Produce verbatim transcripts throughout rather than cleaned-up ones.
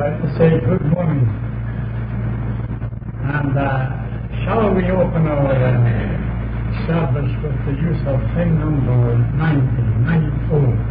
like to say good morning. And uh, shall we open our uh, service with the use of hymn number ninety, nine oh.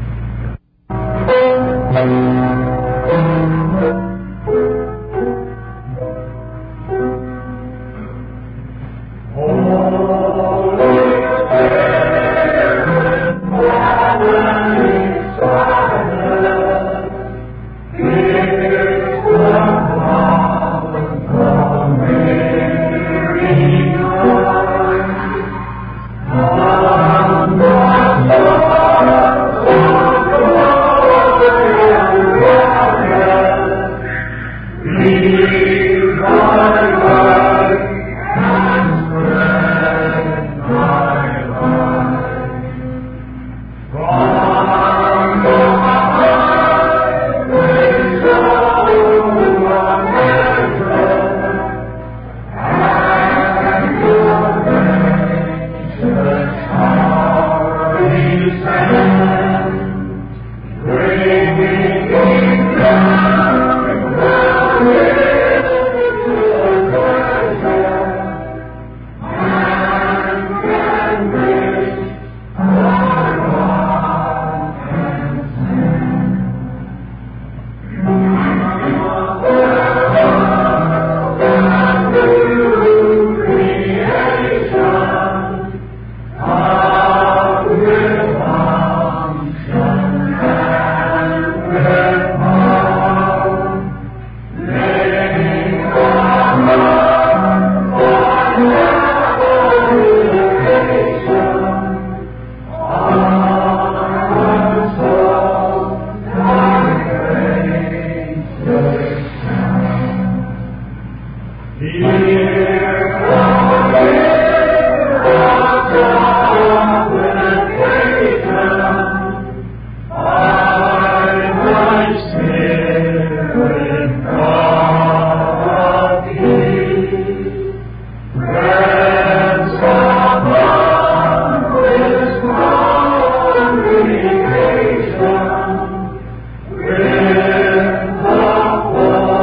With the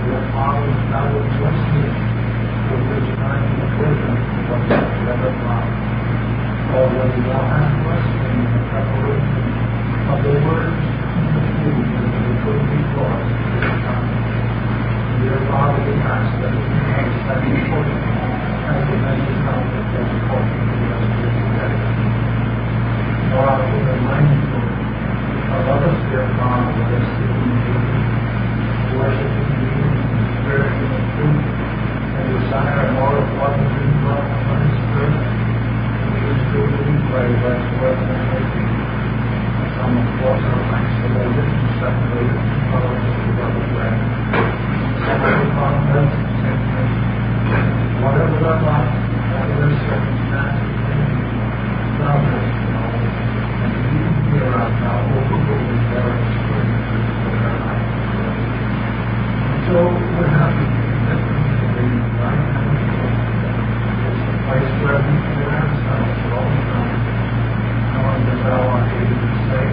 your Father, thou wilt bless me with this kind of wisdom from the bread of life. Already thou hast blessed me in the preparation of the words and the food that will put before us this time. Dear Father, we ask that we may understand the portion as the message of the first portion of the rest of today. Lord, we are mindful of others, dear Father, that are seeking you, worshiping you in spirit and in truth, and desire more of what is in God and what is good. Please do we pray that word and making. Some of course are isolated and separated from others who are the way. Some of the converts and sinners, whatever their life, whatever their circumstances, thou knowest all, and you hear out now overruling their experiences for their life. And so we're happy to commit them to the right hand of God. It's the place where we can ourselves for all time, knowing that thou art able to save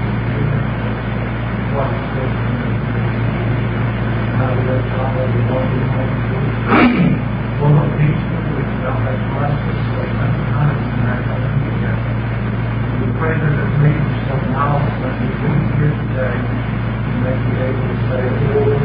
what is good from the how we have followed the one we hold to, full of peace with which thou hast blessed us so many times in our heaven together. We pray that it may be so now that we leave here today, we may be able to say, Lord,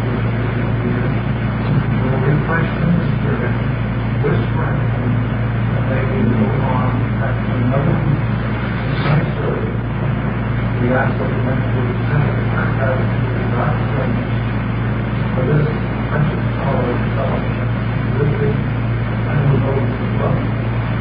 we will refresh in the Spirit this strength, and may we go on after another week to Saint Service. We ask that the men who send our gratitude to God praise for this precious hour of fellowship with thee and with those who love you.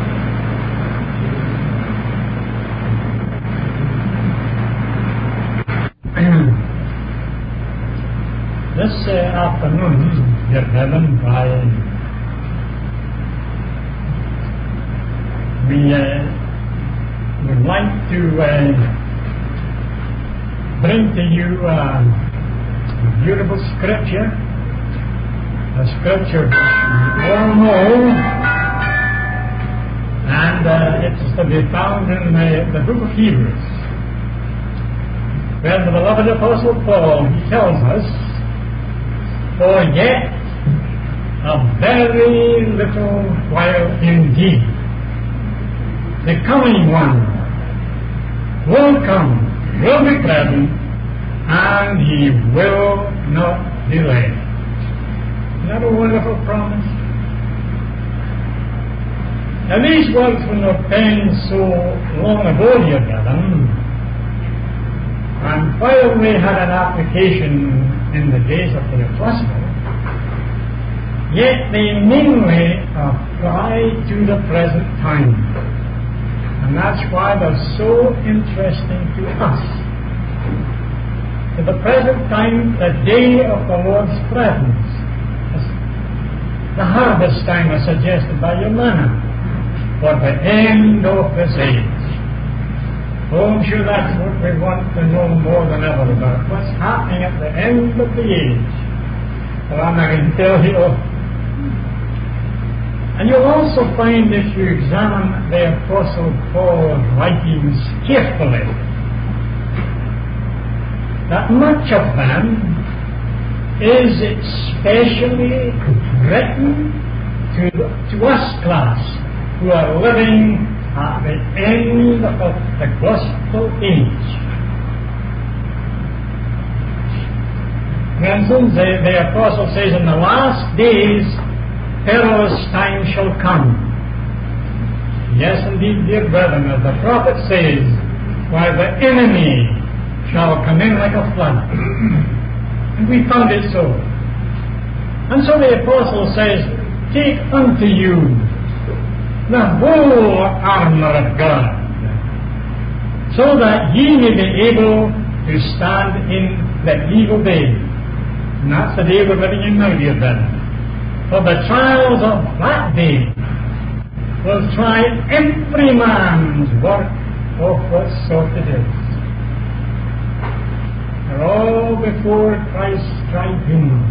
This uh, afternoon, dear brethren, I, we uh, would like to uh, bring to you uh, a beautiful scripture, a scripture which we all know, and uh, it's to be found in the, the book of Hebrews, where the beloved Apostle Paul, he tells us, for yet a very little while indeed, the coming one will come, will be present, and he will not delay. Isn't that a wonderful promise? Now these words were not penned so long ago, dear brethren, and while they had an application in the days of the apostle, yet they mainly apply to the present time. And that's why they're so interesting to us. To the present time, the day of the Lord's presence, the harvest time as suggested by Yolana, for the end of this age. Oh, I'm sure that's what we want to know more than ever about. What's happening at the end of the age? Well, I'm not going to tell you. And you'll also find, if you examine the Apostle Paul's writings carefully, that much of them is especially written to, to us class who are living at the end of the gospel age. For instance, the, the apostle says, in the last days, perilous time shall come. Yes, indeed, dear brethren, as the prophet says, why the enemy shall come in like a flood. And we found it so. And so the apostle says, take unto you the whole armor of God, so that ye may be able to stand in the evil day. And that's the day we're living in now, dear brethren. For the trials of that day will try every man's work of what sort it is. They're all before Christ's tribunal.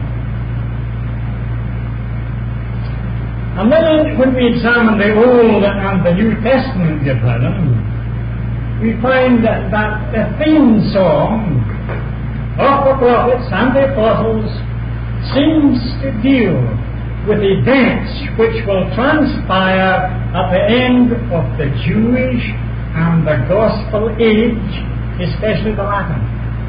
And then when we examine the Old and the New Testament, dear brethren, we find that, that the theme song of the prophets and the apostles seems to deal with events which will transpire at the end of the Jewish and the Gospel age, especially the latter.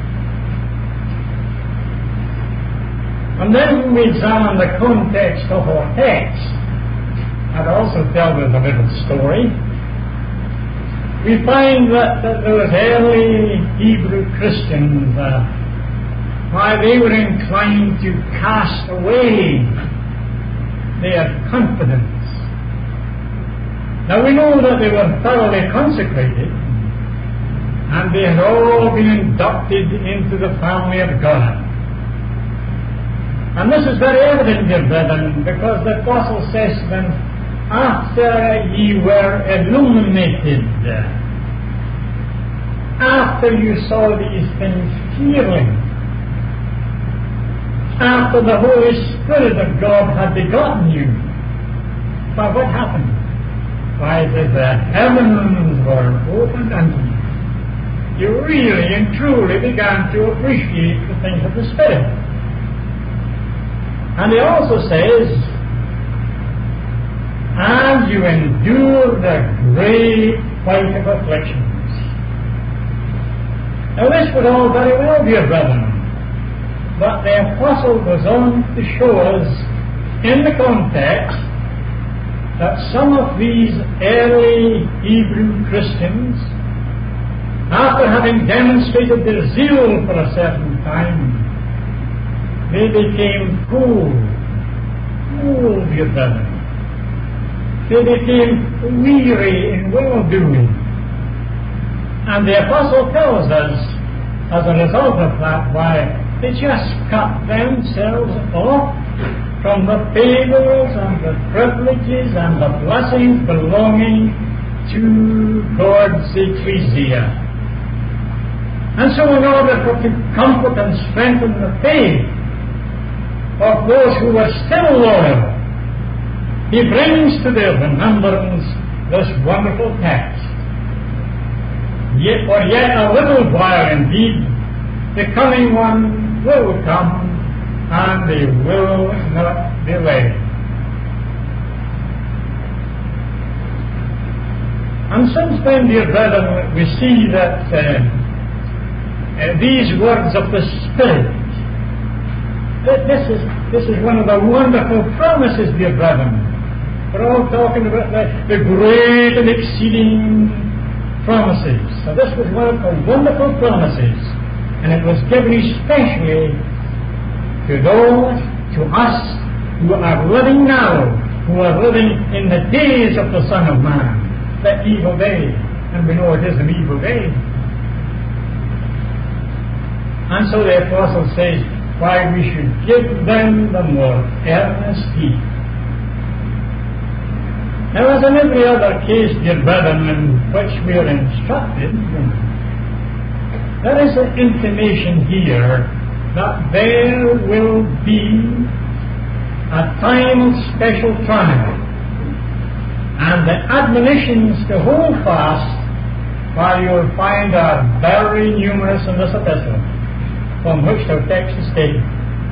And then when we examine the context of our text, and also tell us a little story, we find that, that those early Hebrew Christians, uh, why they were inclined to cast away their confidence. Now we know that they were thoroughly consecrated, and they had all been inducted into the family of God. And this is very evident, dear brethren, because the Apostle says to them, after ye were illuminated, after you saw these things clearly, after the Holy Spirit of God had begotten you, but what happened? Why, that the heavens were opened unto you. You really and truly began to appreciate the things of the Spirit. And he also says, and you endured the great fight of afflictions. Now this was all very well, dear brethren, but the Apostle goes on to show us in the context that some of these early Hebrew Christians, after having demonstrated their zeal for a certain time, they became cool, cool, dear brethren. They became weary in well-doing. And the Apostle tells us, as a result of that, why they just cut themselves off from the favors and the privileges and the blessings belonging to God's ecclesia. And so in order for to comfort and strengthen the faith of those who were still loyal, he brings to their remembrance this wonderful text. Yet for yet a little while indeed, the coming one will come, and they will not delay. And since then, dear brethren, we see that uh, uh, these words of the Spirit, that this is this is one of the wonderful promises, dear brethren. We're all talking about the, the great and exceeding promises. So this was one of the wonderful promises, and it was given especially to those, to us, who are living now, who are living in the days of the Son of Man, the evil day, and we know it is an evil day. And so the Apostle says, why we should give them the more earnest heed. Now, as in every other case, dear brethren, in which we are instructed, there is an intimation here that there will be a time of special trial, and the admonitions to hold fast, while you will find are very numerous in this epistle, from which the text is taken.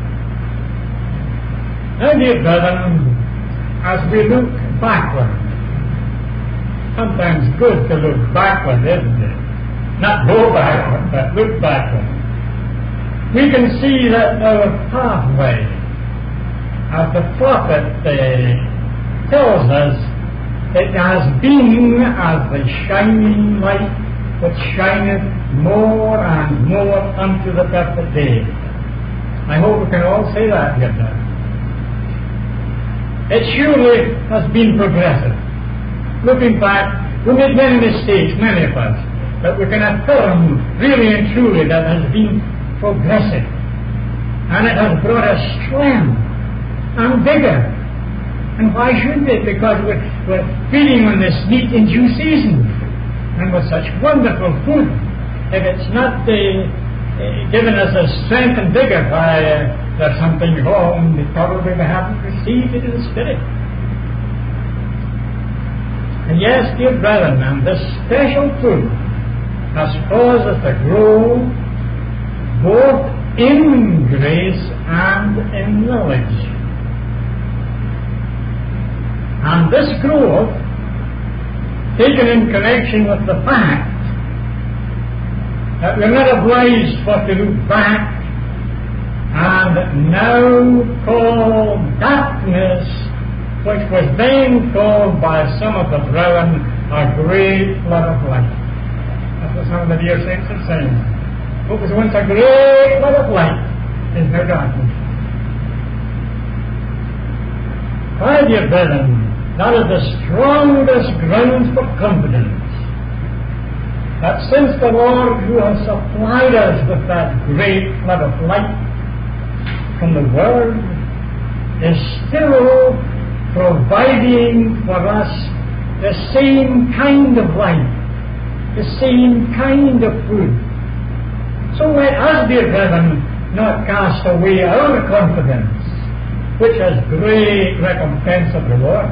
Now, dear brethren, as we look backward, sometimes good to look backward, isn't it? Not go backward, but look backward. We can see that our pathway, as the prophet uh, tells us, it has been as the shining light which shineth more and more unto the perfect day. I hope we can all say that together. It surely has been progressive. Looking back, we made many mistakes, many of us, but we can affirm really and truly that it has been progressive. And it has brought us strength and vigor. And why shouldn't it? Because we're, we're feeding on this meat in due season, and with such wonderful food. If it's not uh, uh, given us a strength and vigor, why uh, there's something wrong. They probably haven't received it in the Spirit. And yes, dear brethren, and this special food has caused us to grow both in grace and in knowledge. And this growth, taken in connection with the fact that we're not obliged for to look back and now call darkness, which was then called by some of the brethren a great flood of light. That's what some of the dear saints are saying. What was once a great flood of light is now darkness. My dear brethren, that is the strongest grounds for confidence, that since the Lord who has supplied us with that great flood of light from the Word is still providing for us the same kind of light, the same kind of food. So let us, dear brethren, not cast away our confidence, which has great recompense of reward.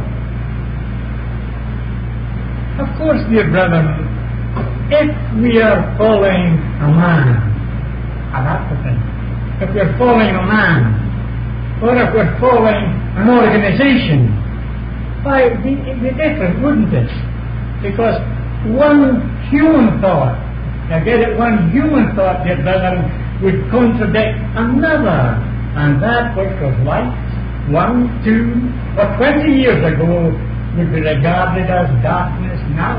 Of course, dear brethren, if we are following a man, and that's the thing, if we're following a man, or if we're following an organization, why, it'd be, it'd be different, wouldn't it? Because one human thought, I get it, one human thought, dear brethren, would contradict another, and that which was light one, two, or twenty years ago would be regarded as darkness now.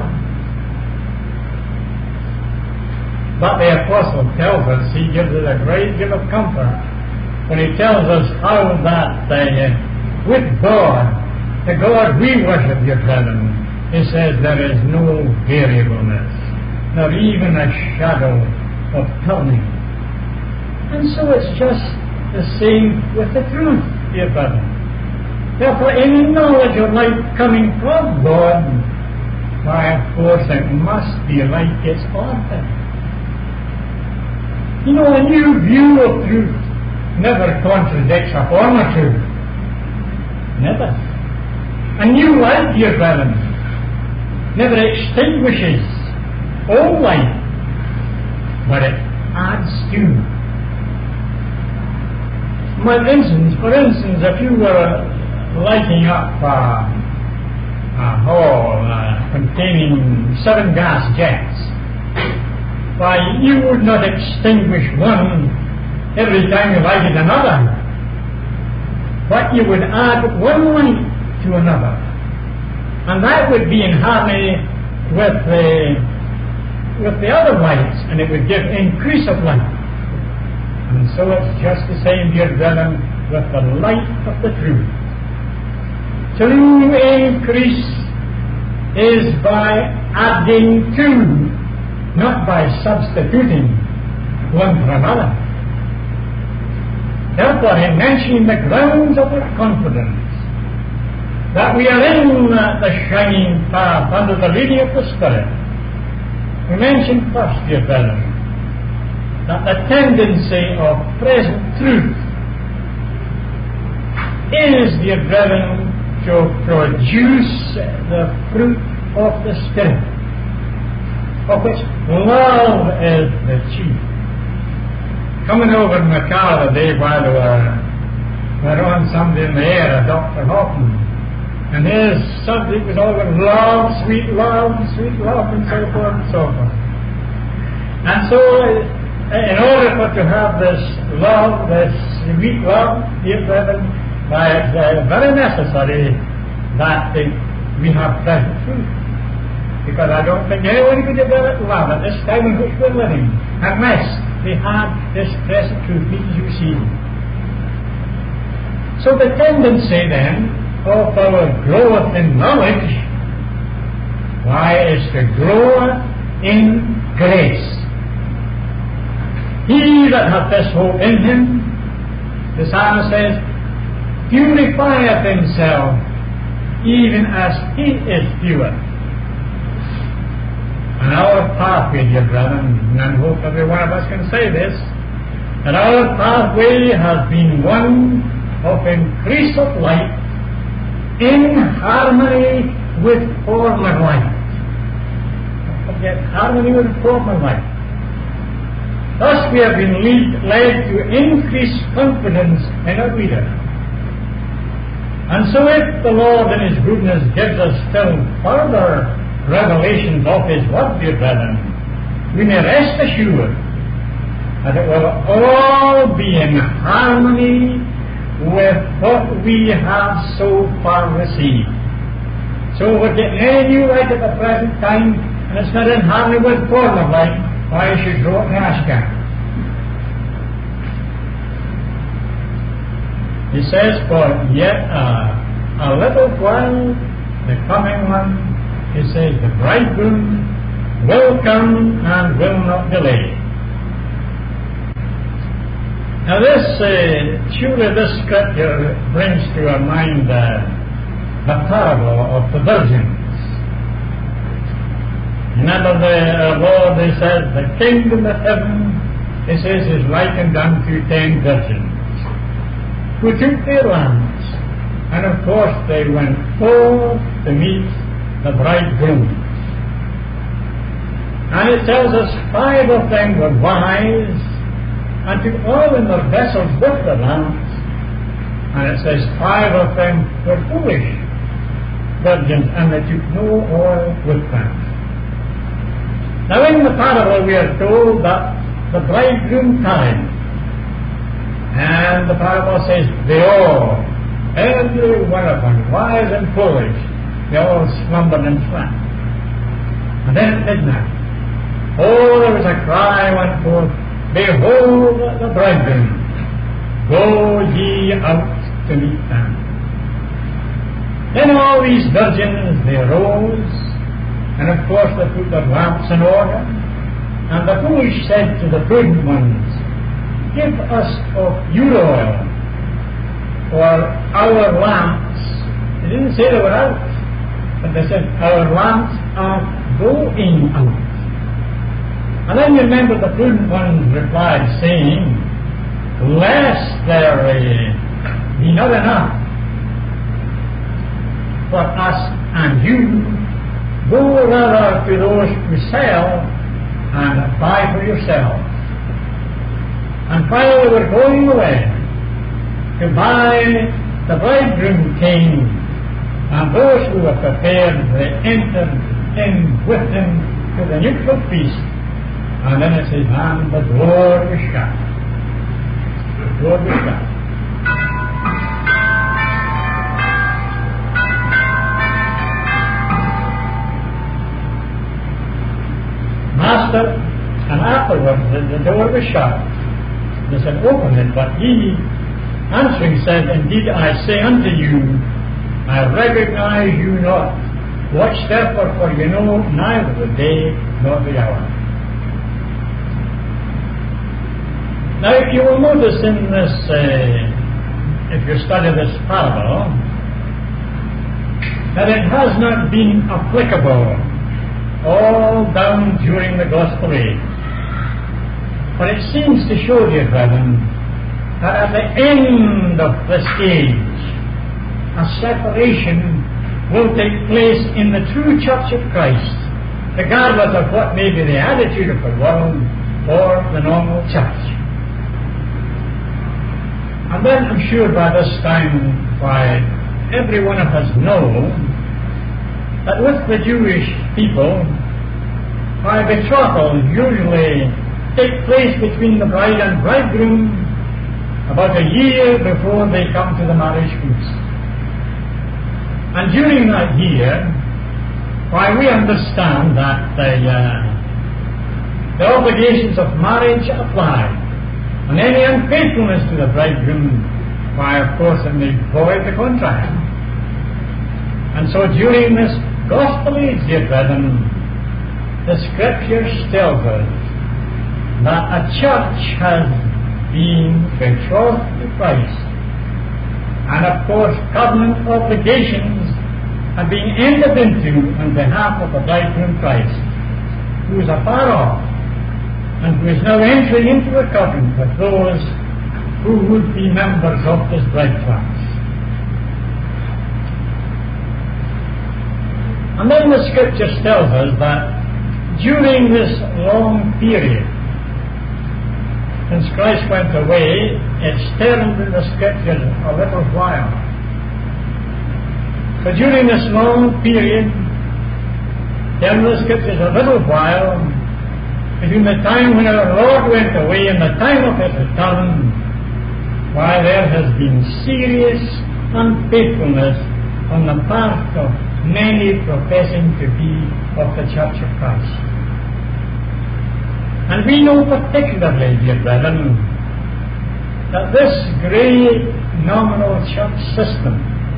But the Apostle tells us, he gives us a great deal of comfort when he tells us how that uh, with God, the God we worship, dear brethren, he says there is no variableness, not even a shadow of turning. And so it's just the same with the truth, dear brethren. Therefore, any knowledge of light coming from God, why, of course, it must be like its author. You know, a new view of truth never contradicts a former truth. Never. A new light, dear brethren, never extinguishes old light, but it adds to. For instance, for instance, if you were lighting up a, a hall uh, containing seven gas jets, why, you would not extinguish one every time you lighted another, but you would add one light to another, and that would be in harmony with the with the other lights, and it would give increase of light. And so it's just the same, dear brethren, with the light of the truth. To increase is by adding to, not by substituting one for another. Therefore, in mentioning the grounds of our confidence, that we are in uh, the shining path under the leading of the Spirit, we mentioned first, dear brethren, that the tendency of present truth is, dear brethren, to produce the fruit of the Spirit, of which love is the chief. Coming over in the car the day while we were, we were on somebody in the air, Doctor Hoffman, and his subject was all about love, sweet love, sweet love, and so forth and so forth. And so, in order for to have this love, this sweet love, dear brethren, why, it's uh, very necessary that uh, we have present truth. Because I don't think anyone could develop love at this time in which we're living unless they had this present truth being received. So the tendency then of our growth in knowledge, why, is to grow in grace. He that hath this hope in him, the psalmist says, purifieth himself even as he is pure. And our pathway, dear brethren, and I hope every one of us can say this, that our pathway has been one of increase of light in harmony with former light. Don't forget, harmony with former light. Thus we have been lead, led to increased confidence in our leader. And so if the Lord in His goodness gives us still further revelations of His word, dear brethren, we may rest assured that it will all be in harmony with what we have so far received. So if we're getting any new light at the present time, and it's not in harmony with former light, why should you go and ask Him? He says, for yet uh, a little while, the coming one, he says, the bridegroom will come and will not delay. Now this, uh, surely this scripture brings to our mind uh, the parable of the virgins. Remember the uh, Lord, he says, the kingdom of heaven, he says, is likened unto ten virgins, who took their lamps, and of course they went forth to meet the bridegroom. And it tells us five of them were wise, and took oil in their vessels with the lamps, and it says five of them were foolish virgins, and they took no oil with them. Now in the parable we are told that the bridegroom tarried. And the Bible says they all, every one of them, wise and foolish, they all slumbered and slept. And then at midnight, oh, there was a cry went forth, behold the bridegroom, go ye out to meet them. Then all these virgins, they arose, and of course they put their lamps in order, and the foolish said to the prudent ones, give us of your oil, for our lamps, they didn't say they were out, but they said, our lamps are going out. And then you remember the prudent ones replied, saying, lest there uh, be not enough for us and you, go rather to those who sell and buy for yourselves. And while they were going away to buy, the bridegroom came, and those who were prepared, they entered in with him to the nuptial feast. And then it says, and the door was shut. The door was shut. Master, and afterwards the, the door was shut. They said, open it, but he answering said, indeed I say unto you, I recognize you not. Watch therefore, for you know neither the day nor the hour. Now if you will notice in this, uh, if you study this parable, that it has not been applicable all down during the gospel age. But it seems to show, dear brethren, that at the end of this age, a separation will take place in the true church of Christ, regardless of what may be the attitude of the world or the normal church. And then I'm sure by this time, why, every one of us know that with the Jewish people, why betrothal usually take place between the bride and bridegroom about a year before they come to the marriage feast. And during that year, why we understand that the, uh, the obligations of marriage apply, and any unfaithfulness to the bridegroom, why of course it may void the contract. And so during this gospel age, dear brethren, the Scripture tells us that a church has been betrothed to Christ, and of course covenant obligations have been entered into on behalf of the bridegroom Christ, who is afar off, and who is now entering into a covenant with those who would be members of this bride class. And then the Scripture tells us that during this long period, since Christ went away, it's termed in the Scriptures a little while. But during this long period, termed in the Scriptures a little while, between the time when our Lord went away and the time of His return, why there has been serious unfaithfulness on the part of many professing to be of the Church of Christ. And we know particularly, dear brethren, that this great nominal church system,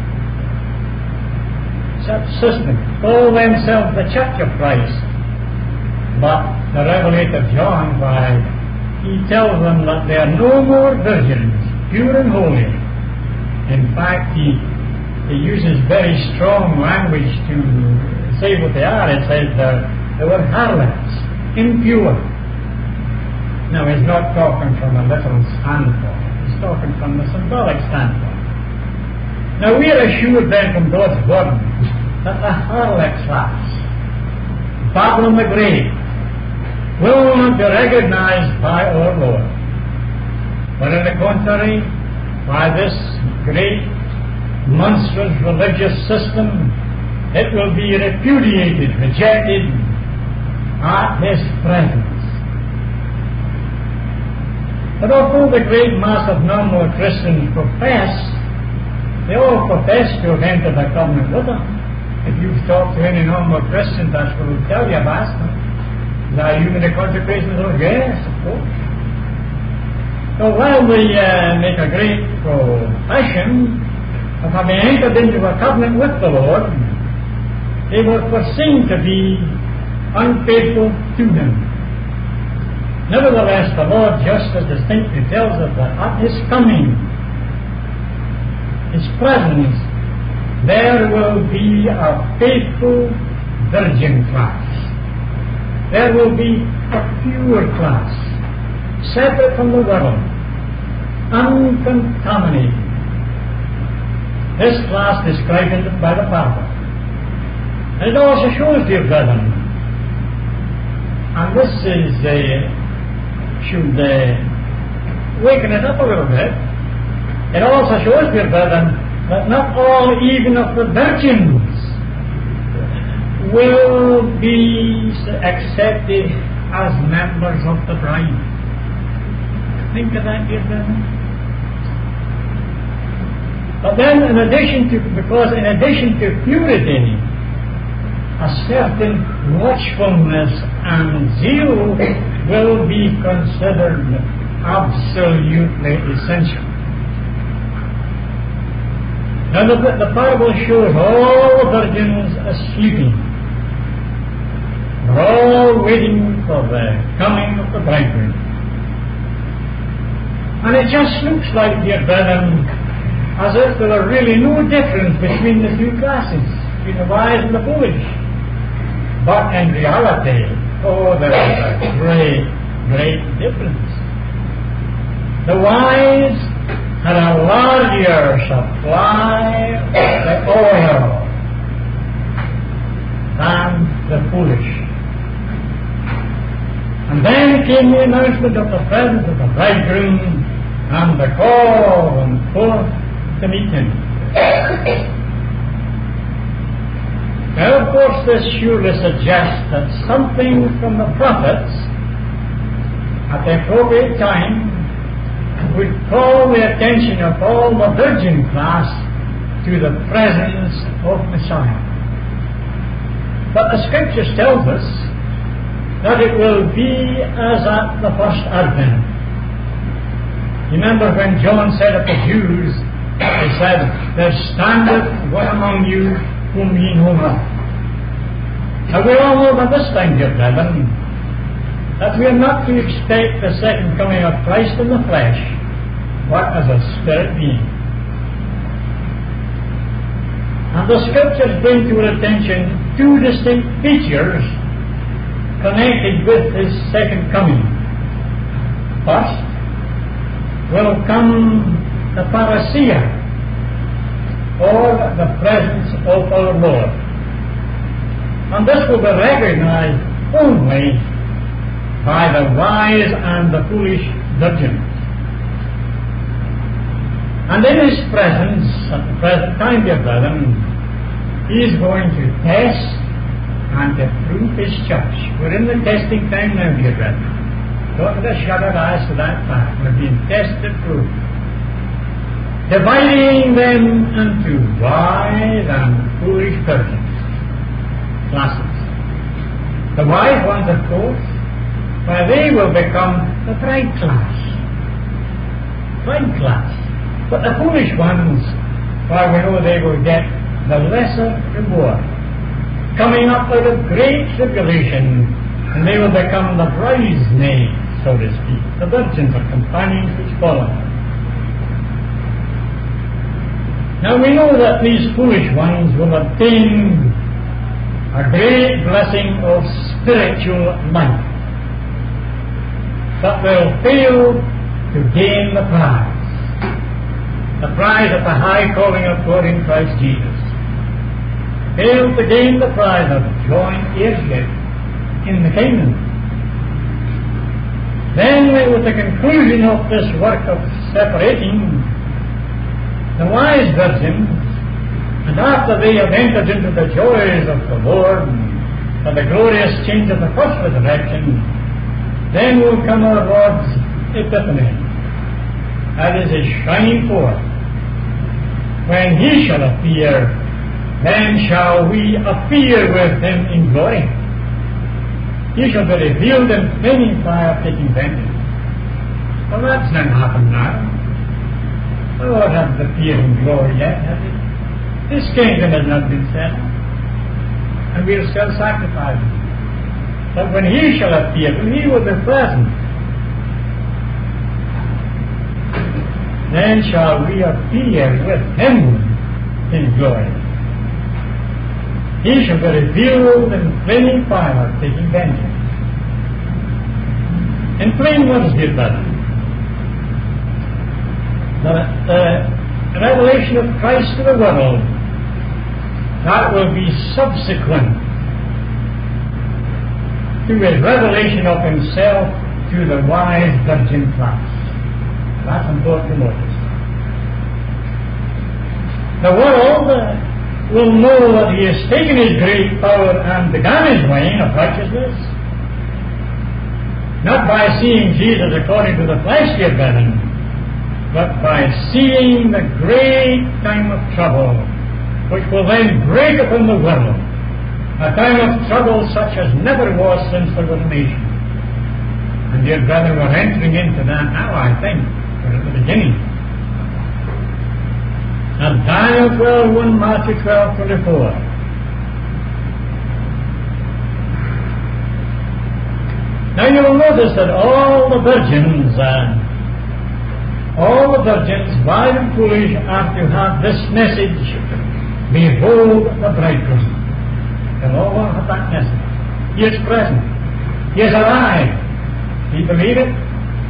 church system, call themselves the Church of Christ, but the Revelator John, why, he tells them that they are no more virgins, pure and holy. In fact, he, he uses very strong language to say what they are. It says uh, they were harlots, impure. Now, he's not talking from a literal standpoint. He's talking from the symbolic standpoint. Now, we are assured then from God's Word that the harlot class, Babylon the Great, will not be recognized by our Lord. But on the contrary, by this great, monstrous religious system, it will be repudiated, rejected at His presence. But although the great mass of nominal Christians profess, they all profess to have entered the covenant with Him. If you've talked to any nominal Christian, that's what they'll tell you about them. Are you in the consecration of those? Yes, of course. So while we uh, make a great profession of having entered into a covenant with the Lord, they were foreseen to be unfaithful to Him. Nevertheless, the Lord just as distinctly tells us that at His coming, His presence, there will be a faithful virgin class. There will be a pure class, separate from the world, uncontaminated. This class described by the Father. And it also shows, dear brethren, and this is a should uh, waken it up a little bit. It also shows, dear brethren, that not all even of the virgins will be accepted as members of the bride. Think of that, dear brethren. But then, in addition to, because in addition to purity, a certain watchfulness and zeal will be considered absolutely essential. Now the, the parable shows all the virgins sleeping. They're all waiting for the coming of the bridegroom. And it just looks like, dear brethren, as if there were really no difference between the two classes, between the wise and the foolish. But in reality, oh, there is a great, great difference. The wise had a larger supply of the oil than the foolish. And then came the announcement of the presence of the bridegroom and the call and forth to meet him. Now, of course, this surely suggests that something from the prophets at the appropriate time would call the attention of all the virgin class to the presence of Messiah. But the Scriptures tells us that it will be as at the first advent. Remember when John said of the Jews, he said, "There standeth one among you whom ye know not." Now we all know by this time, dear brethren, that we are not to expect the second coming of Christ in the flesh, but as a spirit being. And the Scriptures bring to our attention two distinct features connected with His second coming. First will come the parousia, or the presence of our Lord. And this will be recognized only by the wise and the foolish virgins. And in His presence, at the present time, dear brethren, He is going to test and to prove His church. We're in the testing time now, dear brethren. Don't let us shut our eyes to that fact. We're being tested, proved. Dividing them into wise and foolish virgins. Classes. The wise ones, of course, why they will become the bride class. Bride class. But the foolish ones, why we know they will get the lesser reward. Coming up out of great tribulation, and they will become the bridesmaids, so to speak, the virgins or companions which follow. Now we know that these foolish ones will obtain a great blessing of spiritual life, but will fail to gain the prize. The prize of the high calling of God in Christ Jesus. Fail to gain the prize of joint heirship in the kingdom. Then, with the conclusion of this work of separating the wise virgins, and after they have entered into the joys of the Lord and the glorious change of the first resurrection, then will come our Lord's Epiphany. That is His shining forth. When He shall appear, then shall we appear with Him in glory. He shall be revealed in flaming fire, taking vengeance. Well, that's not happened now. The Lord hasn't appeared in glory yet, has He? His kingdom has not been set, and we are still sacrificing. But when He shall appear, when He will be present, then shall we appear with Him in glory. He shall be revealed in flaming fire, taking vengeance. In plain words, dear brother, the, the revelation of Christ to the world, that will be subsequent to His revelation of Himself to the wise virgin class. That's important to notice. The world uh, will know that He has taken His great power and begun His reign of righteousness, not by seeing Jesus according to the flesh, dear brethren, but by seeing the great time of trouble, which will then break upon the world, a time of trouble such as never was since there was a nation. And dear brethren, we're entering into that now, I think. We're at the beginning. And Daniel twelve one, Matthew twelve twenty-four. Now you will notice that all the virgins, uh, all the virgins, wise and foolish, are to have this message: behold the bridegroom. They'll all have that message. He is present. He is alive. Do you believe it?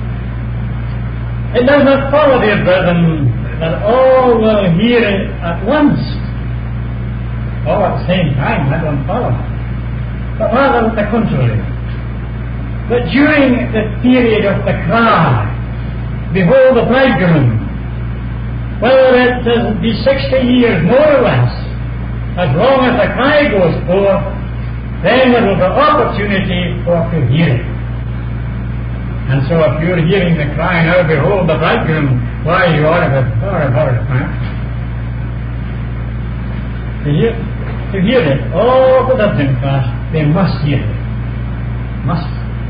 It does not follow, dear brethren, that all will hear it at once, all at the same time. That don't follow. But rather the contrary. That during the period of the cry, behold the bridegroom, whether it be sixty years more or less, as long as the cry goes forth, then there will be opportunity for to hear it. And so if you're hearing the cry, now behold the bridegroom, why you ought to have thought about it, man. To hear, to hear it, all the virgin class, they must hear it. Must.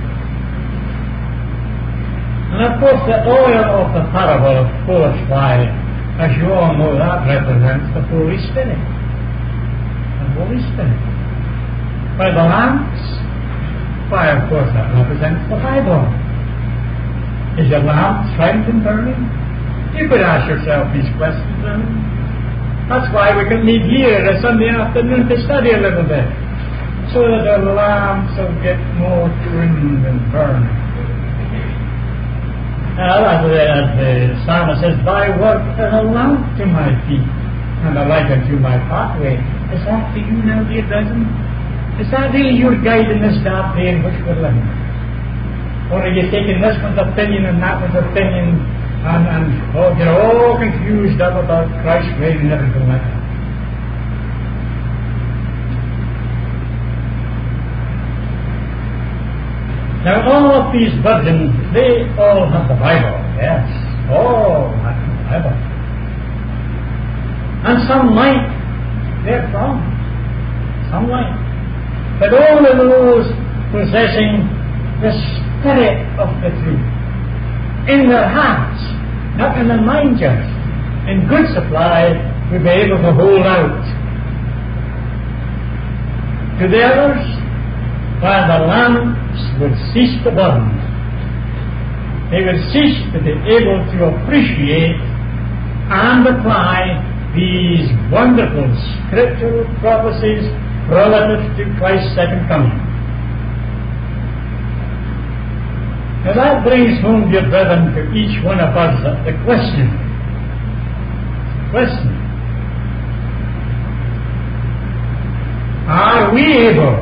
And of course the oil of the parable, of course, why, as you all know, that represents the Holy Spirit. The Holy Spirit. By the lamps, why, of course, that represents the Bible. Is your lamp trimmed and burning? You could ask yourself these questions, then. That's why we can meet here a Sunday afternoon to study a little bit, so that the lamps will get more trimmed and burning. Now, as the, as the psalmist says, thy word is a lamp to my feet and a light unto my pathway. Is that to you now, dear brethren? Is that really your guide in this dark day in which we're living? Or are you taking this one's opinion and that one's opinion and, and oh, you're all confused up about Christ's reign and everything like that? Now, all of these virgins, they all have the Bible, yes. All have the Bible. And some might, they're wrong. Some might. But all of those possessing the Spirit of the truth in their hearts, not in their mind just, in good supply, will be able to hold out. To the others, while the lamps would cease to burn, they would cease to be able to appreciate and apply these wonderful scriptural prophecies relative to Christ's second coming. Now that brings home, dear brethren, to each one of us the question. Question. Are we able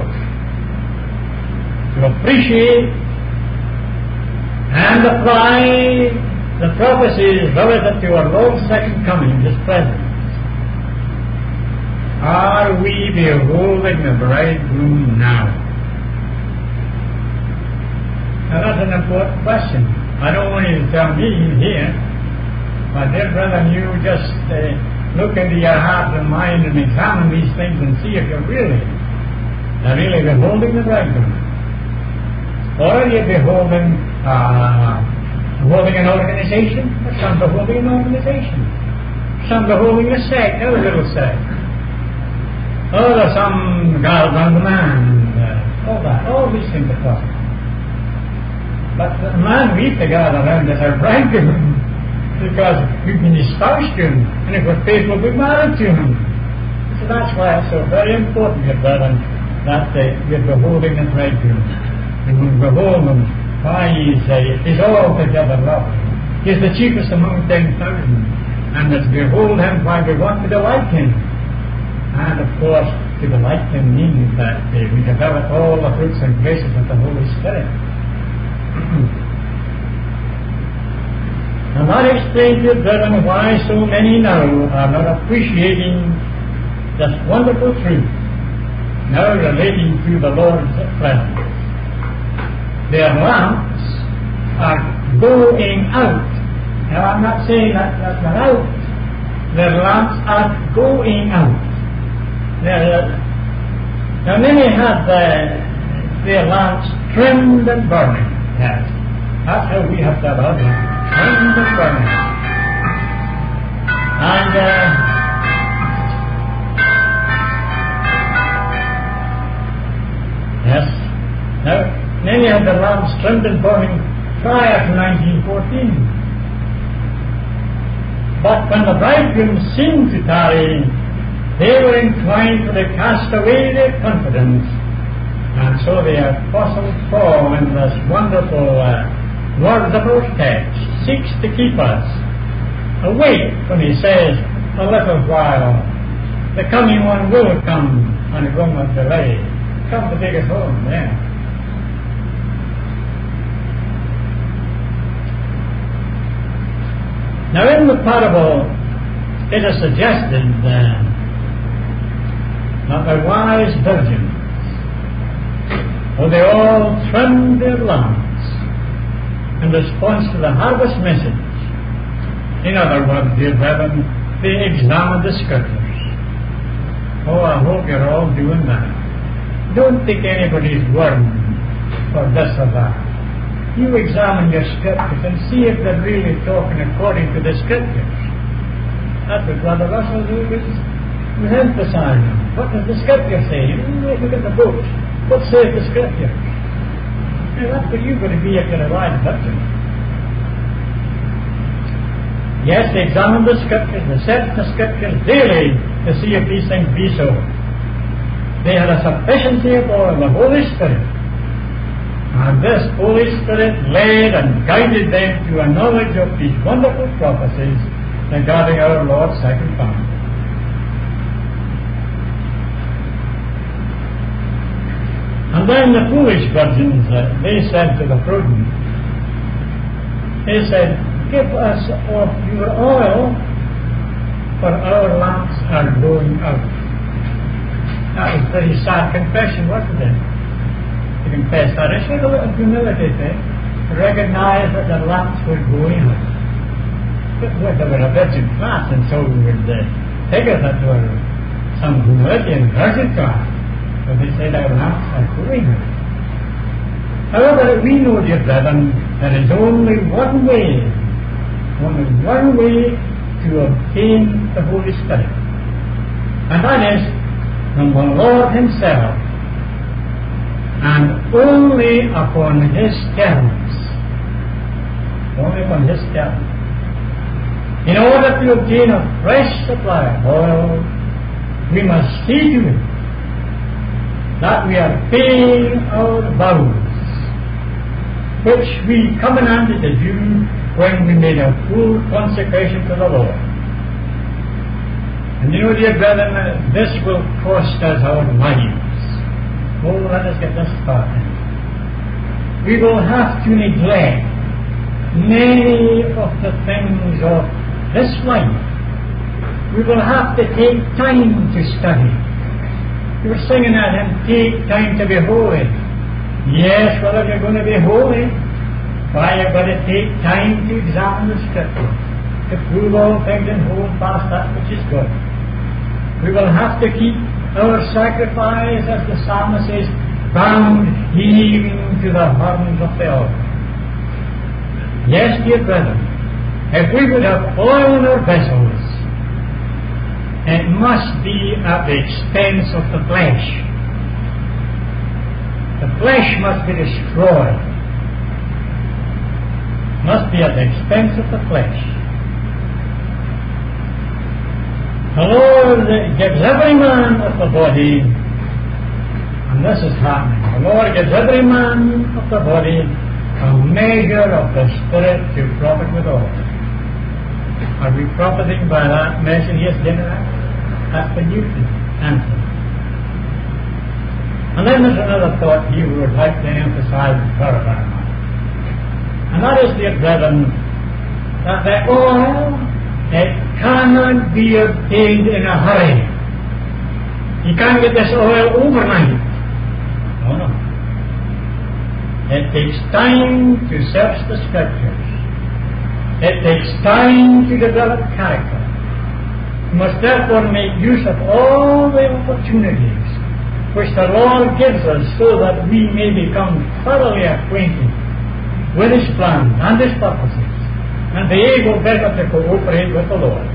to appreciate and apply the prophecies relative to our Lord's second coming, His presence? Are we beholding the bridegroom now? Now that's an important question. I don't want you to tell me here, but dear brethren, you just uh, look into your heart and mind and examine these things and see if you're really, uh, really beholding the bridegroom. Or are you beholding, uh, beholding an organization? Or some beholding an organization. Some beholding a sect, a little sect. Or some girl on the man, and uh, all that. All these things are possible. But the man we to gather around as our bridegroom, because we've been espoused to him, and if we're faithful, we're married to him. So that's why it's so very important, dear brethren, that uh, we're beholding the bridegroom. And we behold him, why he's, uh, he's altogether lovely. He's the chiefest among ten thousand. And let's behold him while we want to delight him. And of course, to delight him means that uh, we develop all the fruits and graces of the Holy Spirit. And that explains, dear brethren, why so many now are not appreciating this wonderful truth now relating to the Lord's presence. Their lamps are going out. Now, I'm not saying that, that they're out. Their lamps are going out. They're, uh, now, many have uh, their lamps trimmed and burning. Yes. That's how we have to have ours. Trimmed and burning. And, uh, yes. Now, many had their lamps trimmed and burning prior to nineteen fourteen. But when the bridegroom seemed to tarry, they were inclined to cast away their confidence. And so the Apostle Paul, in this wonderful uh, words of our text, seeks to keep us awake when he says, a little while, the coming one will come, and it will not delay. Come to take us home, yeah. Now, in the parable, it is suggested uh, that the wise virgins, well, they all trimmed their lamps in response to the harvest message. In other words, dear brethren, they examined the Scriptures. Oh, I hope you're all doing that. Don't take anybody's word for this or that. You examine your Scriptures and see if they're really talking according to the Scriptures. That's what Brother Russell was, was emphasizing. What does the Scripture say? You look at the books. What says the Scripture? Now, that's what you've got to be if you're a wise virgin. Yes, they examine the Scriptures, they search the Scriptures daily to see if these things be so. They had a sufficiency of oil, the Holy Spirit. And this Holy Spirit led and guided them to a knowledge of these wonderful prophecies regarding our Lord's second coming. And And then the foolish virgins, uh, they said to the prudent, they said, give us of your oil, for our lamps are going out. That was a very sad confession, wasn't it? To confess that. It showed a little humility there, to recognize that the lamps were going out. But well, they were a virgin class, and so we would uh, take it that there were some humility in virgin class. So they said our lamps are going out. However, we know, dear brethren, there is only one way, only one way to obtain the Holy Spirit. And that is from the Lord Himself, and only upon His terms. Only upon His terms. In order to obtain a fresh supply of oil, we must see to it that we are paying our vows, which we covenanted to do when we made a full consecration to the Lord. And you know, dear brethren, this will cost us our lives. Oh, let us get this started. We will have to neglect many of the things of this life. We will have to take time to study. You were singing at him, take time to be holy. Yes, well, if you're going to be holy, why, you've got to take time to examine the Scripture, to prove all things and hold fast that which is good. We will have to keep our sacrifice, as the psalmist says, bound even to the horns of the altar. Yes, dear brethren, if we would have oil in our vessels, it must be at the expense of the flesh. The flesh must be destroyed. Must be at the expense of the flesh. The Lord gives every man of the body, and this is happening. The Lord gives every man of the body a measure of the Spirit to profit withal. Are we profiting by that measure He has given us? That's the new answer. And then there's another thought He would like to emphasize very, very much. And that is, dear brethren, that the oil, it cannot be obtained in a hurry. You can't get this oil overnight. No, no. It takes time to search the Scriptures. It takes time to develop character. We must therefore make use of all the opportunities which the Lord gives us, so that we may become thoroughly acquainted with His plans and His purposes, and be able better to cooperate with the Lord.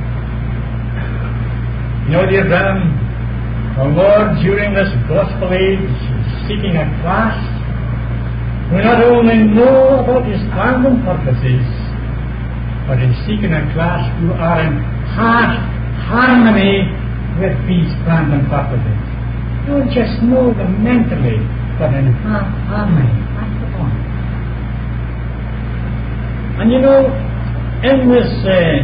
You know, dear brethren, the Lord during this gospel age is seeking a class who not only know about His plans and purposes, but is seeking a class who are in heart harmony with these plans and purposes. Don't just know them mentally, but in heart harmony. That's the point. And you know, in this uh,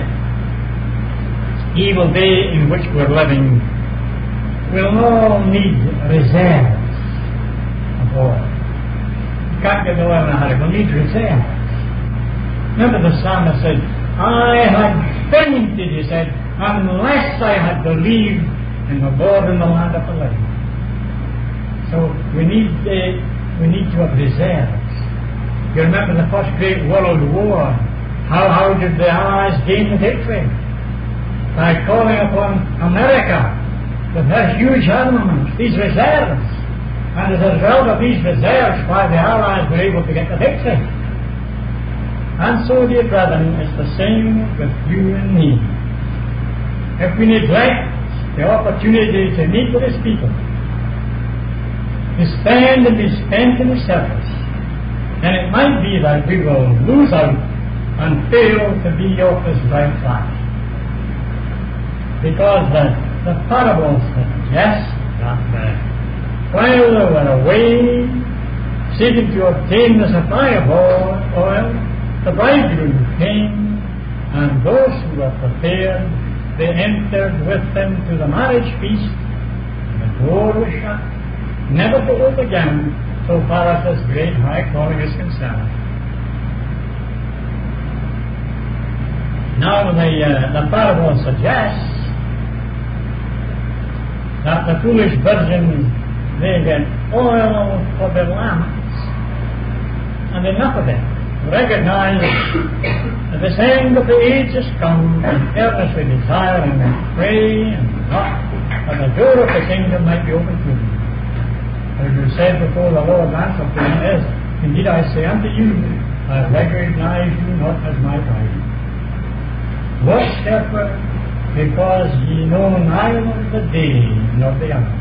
evil day in which we're living, we'll all need reserves of oil. You can't get the oil in a hurry. We'll need reserves. Remember the psalmist said, I had fainted, he said, unless I had believed in the Lord in the land of the living. So we need uh, we need to have reserves. You remember the first great world war. How how did the Allies gain the victory? By calling upon America with her huge armaments, these reserves. And as a result of these reserves, why the Allies were able to get the victory. And so, dear brethren, it's the same with you and me. If we neglect the opportunity to meet with His people, to spend and be spent in His service, then it might be that we will lose out and fail to be of His right class. Because the, the parables suggest that uh, while they were away seeking to obtain the supply of oil, the bridegroom came, and those who were prepared, they entered with them to the marriage feast, and the door was shut. never to hope again, so far as this great high calling is concerned. Now the, uh, the parable suggests that the foolish virgins, they get oil for their lamps, and enough of it. Recognize that the end of the age has come, and earnestly desire and pray and knock, that the door of the kingdom might be opened to them. As you said before, the Lord's answer to them is, indeed I say unto you, I recognize you not as my bride. Watch therefore, because ye know neither the day nor the hour.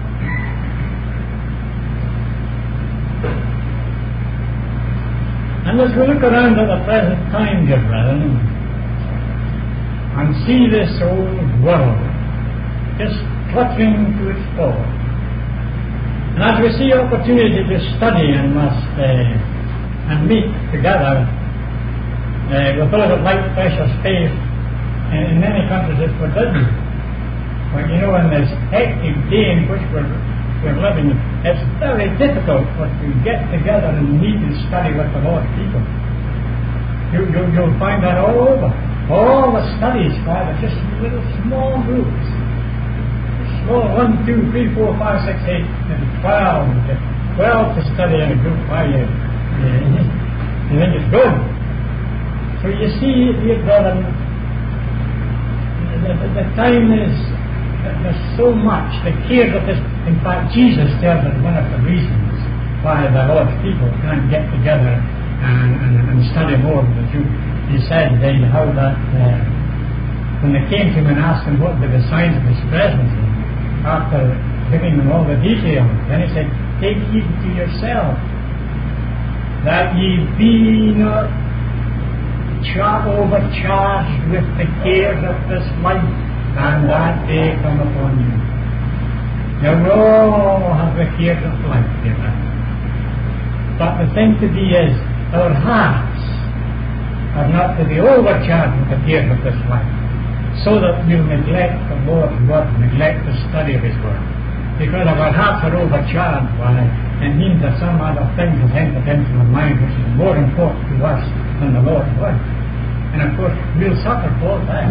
And as we look around at the present time, dear brethren, and see this old world just cluttering to its fall, and as we see opportunity to study and must uh, and meet together uh, with those of like precious faith, and in many countries it's forbidden. But you know, in this hectic day in which we're, we're living, it's very difficult for us to get together and meet and study with the Lord's people. You, you, you'll find that all over. All the studies, Father, just little small groups. Small, one, two, three, four, five, six, eight, maybe twelve. Twelve to study in a group. Why, you, you think it's good. So you see, dear brethren, The, the, the time is, there's so much, the cares of this. In fact, Jesus tells us one of the reasons why the Lord's people can't get together and, and, and study more than the Jews. He said then how that uh, when they came to him and asked him what were the signs of his presence, after giving them all the details, then he said, take heed to yourself, that ye be not Char- overcharged with the cares of this life, and that day come upon you. Now we all have the cares of life, dear friends. But the thing to be is, our hearts are not to be overcharged with the cares of this life, so that we'll neglect the Lord's word, neglect the study of His word. Because if our hearts are overcharged, why, it means that some other things have entered into our mind which is more important to us than the Lord's word. And of course, we'll suffer for that.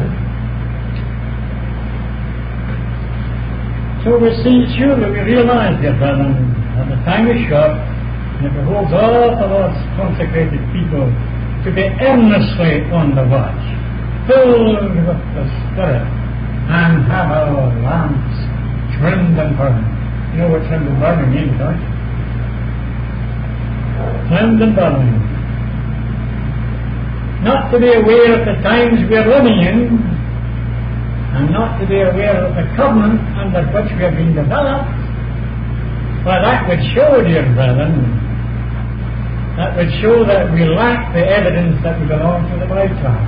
So we see, surely we realize, dear brethren, that the time is short, and it behoves all the Lord's consecrated people to be earnestly on the watch, filled with the Spirit, and have our lamps trimmed and burning. You know what trimmed and burning means, don't you? Trimmed and burning. Not to be aware of the times we are living in, and not to be aware of the covenant under which we have been developed. Well, that would show, dear brethren, that would show that we lack the evidence that we belong to the bride class.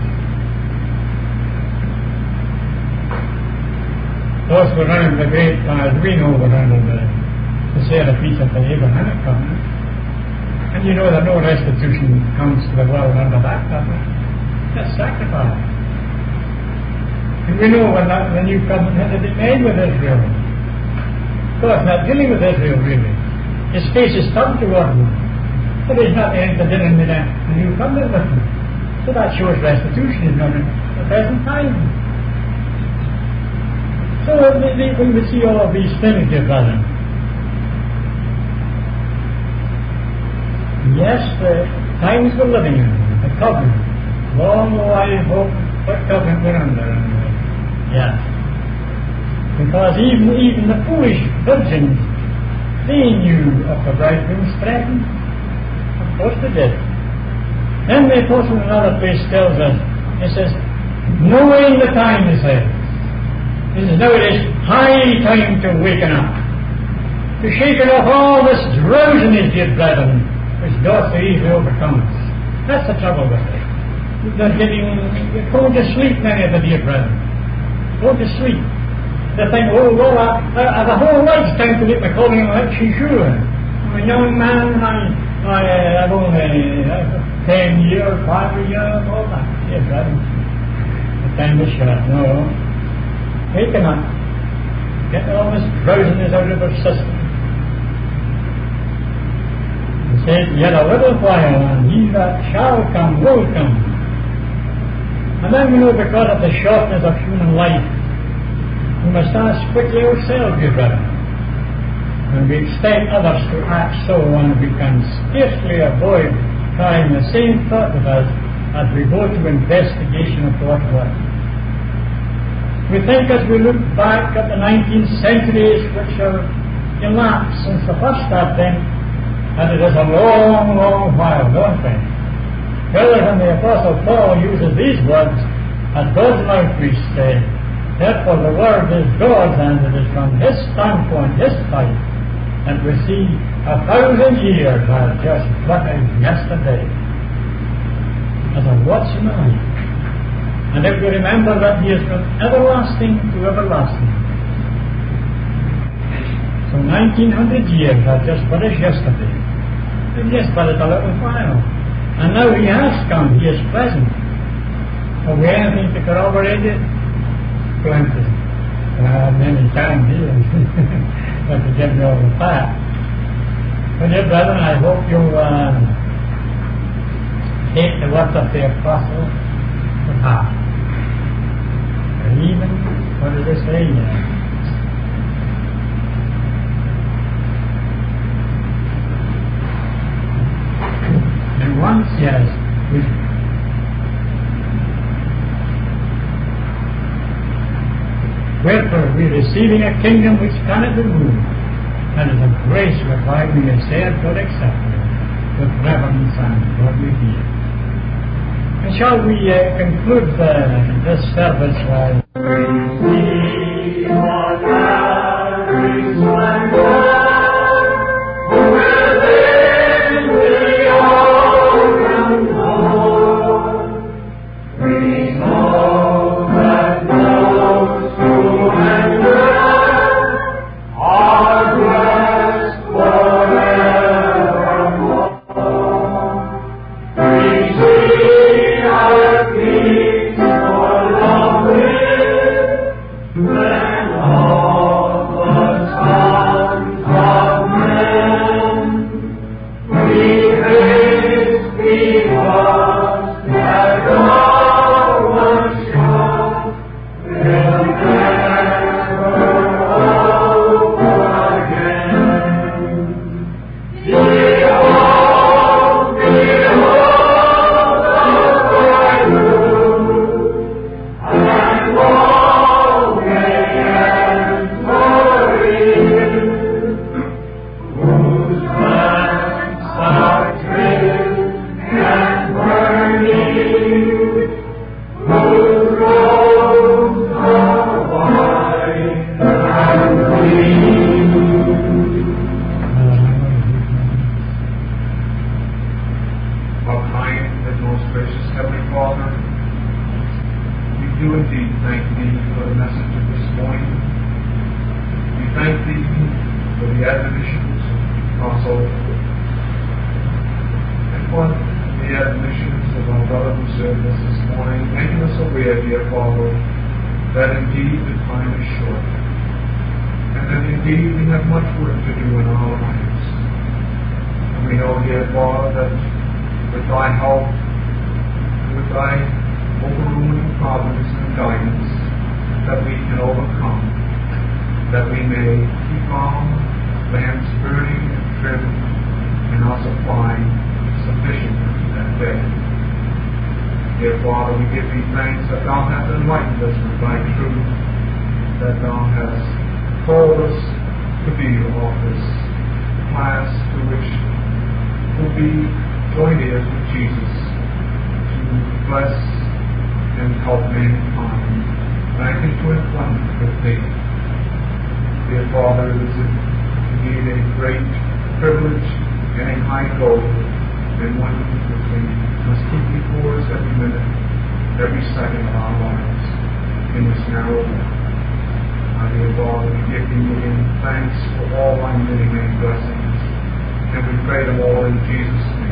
Of course, we're under the great class. We know we're under the, the Seraphim of the Abrahamic covenant. And you know that no restitution comes to the world under that covenant. That's sacrifice. And we know when that, the new covenant had to be made with Israel. God's not dealing with Israel, really. His face is turned toward them. But He's not entered in the, the new covenant with them. So that shows restitution is not in the present time. So when we see all of these things, dear brethren, yes, the times we're living in, the covenant, long wide hope, what covenant we're under. And, uh, yeah. Because even even the foolish virgins, they knew of the bridegroom's threatening. Of course they did. Then the apostle in another place tells us, he says, knowing the time, he says, he says, now it is high time to waken up, to shake off all this drowsiness, dear brethren, which doth so easily overcome us. That's the trouble with it. They're getting, you're going to sleep, many of the dear brethren. Going to sleep. They think, oh, well, I, I have a whole lifetime to make my calling in election sure. I'm a young man, I, I, uh, I've only uh, ten years, five years, all that. Dear brethren, the time is short. No. Wake them up. Get all this drowsiness out of their system. said, yet a little while, and he that shall come will come. And then we know because of the shortness of human life, we must ask quickly ourselves, dear brethren. When we expect others to act so, and we can scarcely avoid carrying the same thought with us as we go to investigation of God's work. We think as we look back at the nineteenth centuries which have elapsed since the first advent, and it is a long, long while, don't we? Rather than the Apostle Paul uses these words, as God's mouthpiece said, therefore the word is God's, and it is from His standpoint, His type, that we see a thousand years are just what is yesterday, as a watch in the night. And if we remember that He is from everlasting to everlasting, so nineteen hundred years are just what is yesterday. And yes, but it's a little while. And now He has come, He is present. Have we anything to corroborate it? Plenty. Uh, many times here. But to give me all the facts. But dear brethren, I hope you'll uh, take the words of the Apostle to heart. And even, what does it say here? And once, yes, we wherefore we receiving a kingdom which cannot be moved, and as a grace whereby we may serve God acceptable, with reverence and godly fear. And shall we uh, conclude uh, this service while we on every splendor within the open door, we know that those who enter are blessed forevermore. We see our peace more lovely than all the sons of men. We haste because that God was shown will never hope again. Behold, behold the bridegroom, and all may enter in, whose lamps are trimmed and burning, whose robes are white and clean. Our kind and most gracious Heavenly Father, we do indeed thank Thee for the message of this morning. We thank Thee for the admonitions of the Apostle and for the admonitions of our brother who served us this morning, making us aware, dear Father, that indeed the time is short, and that indeed we have much work to do in our lives. And we know, dear Father, that with Thy help, with Thy overruling providence and guidance, that we can overcome, that we may keep our lamps burning and trimmed, and our supply sufficient for that day. Dear Father, we give Thee thanks that Thou hast enlightened us with Thy truth, that Thou hast called us to be of this class to which will be joint heirs with Jesus, to bless and help mankind back into employment with Thee. Dear Father, it is indeed a great privilege and a high goal, and one that we must keep before us every minute, every second of our lives in this narrow walk. Our dear Father, we give Thee again thanks for all Thy many, many blessings, and we pray them all in Jesus' name.